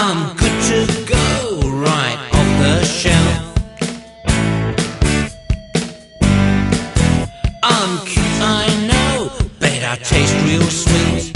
I'm good to go, right off the shelf. I'm cute, I know, but I taste real sweet.